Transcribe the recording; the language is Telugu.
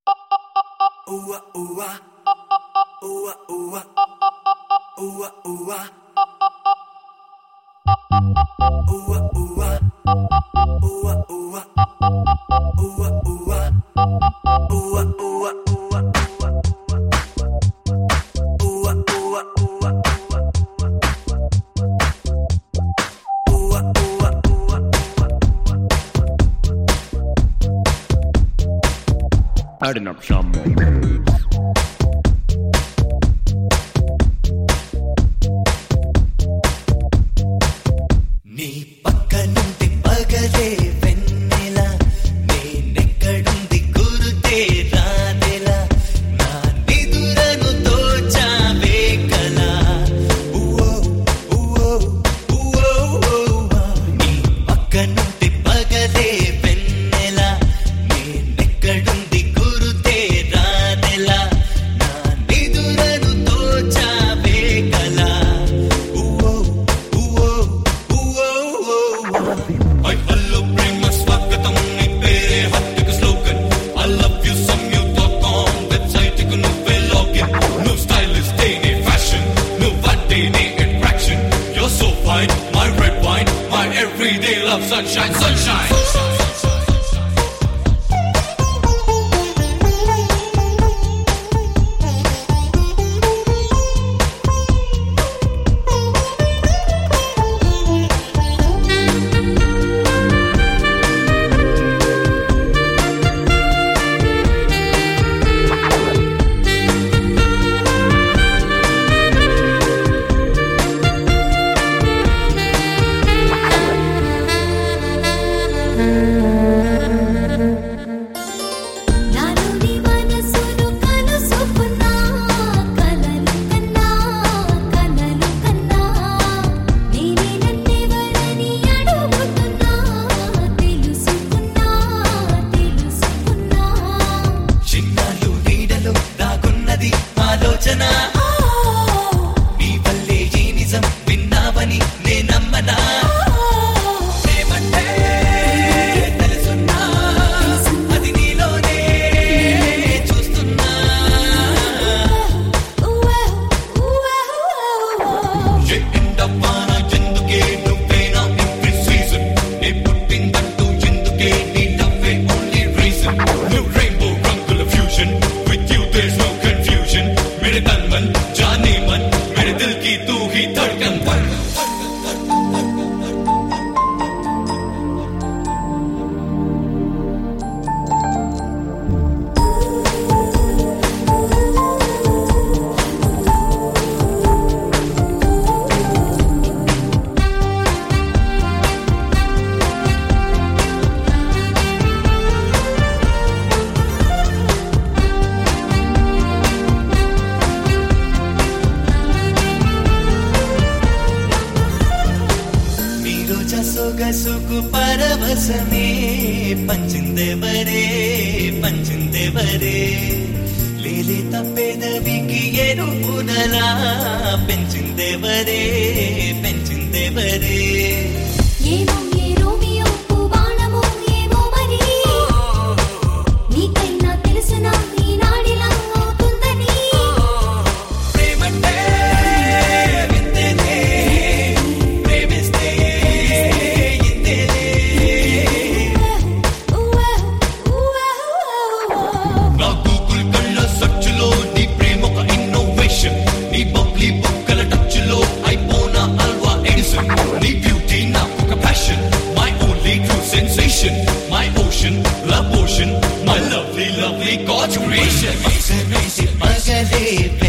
Adding up some more moves. నీ పక్కనుంది పగలే వెన్నెల, నేనెక్కడుంది గురుతే రాదెలా, నా నిదురను దోచావే కలా. నీ పక్కనుంది పగలే వెన్నెల, నేనెక్కడుంది గురుతే రాదెలా, నా నిదురను దోచావే కలా. I hello prema swagatam ni pere hattik slogan. I love you samyuta.com website ku nuvve login. No stylist day ni fashion, no what day ni attraction. You're so fine, my red wine, my everyday love, sunshine, sunshine. నాలోని మనసును కలుసుకున్నా, కలలు కన్నా కలలు కన్నా, నేనే నన్నెవరని అడుగుతున్నా, తెలుసుకున్నా తెలుసుకున్నా. చిన్నాలు నీడలో దాగున్నది ఆలోచన, నీ వల్లే ఈ నిజం విన్నావని నేనమ్మనా. ప్రేమంటే తెలుసున్నా, అది నీలోనే చూస్తున్నా. ఎండవ్వానా ఎందుకే నువ్వేనా ఎవ్రీ సీజన్, నే పుట్టిందంటూ ఎందుకే నీ నవ్వే ఓన్లీ రీజన్. నువ్వు రెయిన్బో రంగుల fusion, with you there no confusion. మేరే తన్ మన్ జానే మన్, మేరే దిల్ కి తూ హీ ధడ్కన్. నీ రోజా సొగసుకు పరవశమే పంచిందెవరే పంచిందెవరే, లేలేత పెదవికి ఎరుపునలా పెంచిందెవరే పెంచిందెవరే. ఏమో ఏ రోమియో పువ్వానమో ఏమో మరి, నీకైనా తెలుసునా ఈ నాడిలా అవుతుందని. ప్రేమంటే వింతేలే, ప్రేమిస్తే ఇంతేలే. నా గూగుల్ కళ్ళ సర్చ్లో నీ ప్రేమ ఒక ఇన్నోవేషన్, నీ బబ్లీ బుక్కల టచ్లో అయిపోనా అల్వా ఎడిసన్. నీ బ్యూటీ నాకొక passion, my only true sensation, my ocean love ocean, my lovely lovely God's creation. పగలే